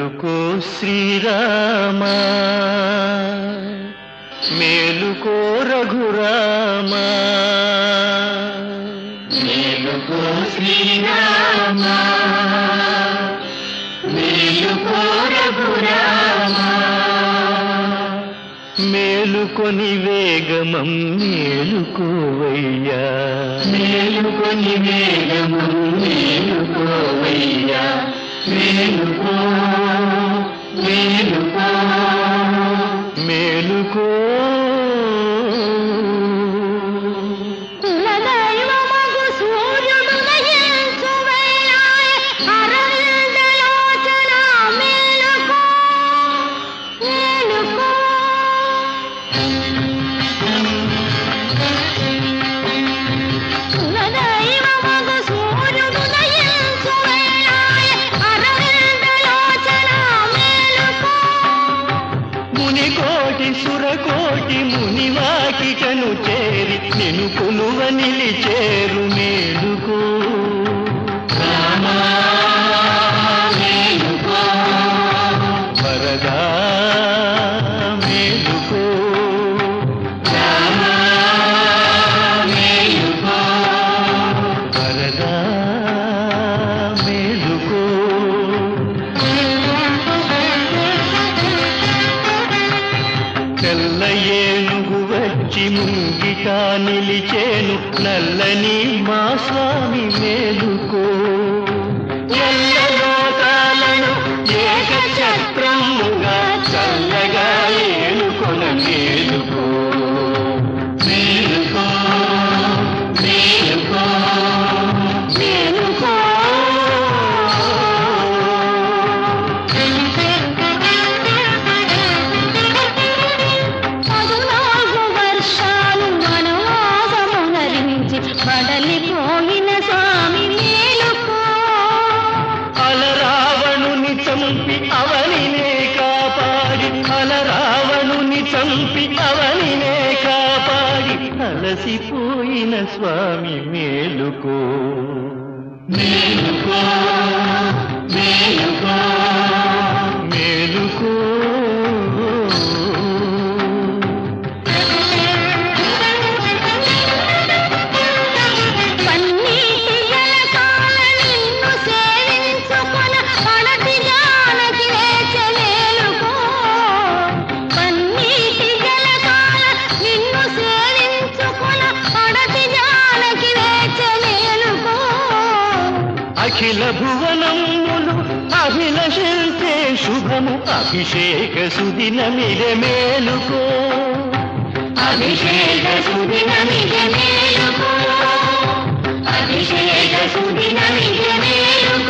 మేలుకో శ్రీరామా మేలుకో రఘురామా మేలుకో శ్రీరామా మేలుకో రఘురామా మేలుకొని వేగమం మేలుకోవయ్యా మేలుకొని వేగమం మేలుకోవయ్యా మేలుకో మేలుకో మేలుకో సురకోటి మునివాకిటను చేరి నిన్ను కొలువ నిలిచేరు మేలుకో రామా మేలుకో వరదా మేలుకో రామా మేలుకో వరదా మేలుకో తెల్ల ఏనుగు వచ్చి ముంగిట నిలిచేను నల్లని మా స్వామి మేలుకో ఎల్ల లోకాలను ఏకఛత్రముగా చల్లగా ఏలుకొన మేలుకో మేలుకో మేలుకో మేలుకో బడలిపోయిన స్వామి మేలుకో అలరావణుని చంపి అవనినే కాపాడి అలరావణుని చంపి అవనినే కాపాడి అలసిపోయిన స్వామి మేలుకో మేలుకో మేలుకో మేలుకో అఖిల భువనములు అభిలషించే శుభము అభిషేక సుదినమిదే మేలుకో అభిషేక సుదినమిదే మేలుకో అభిషేక సుదినమిదే మేలుకో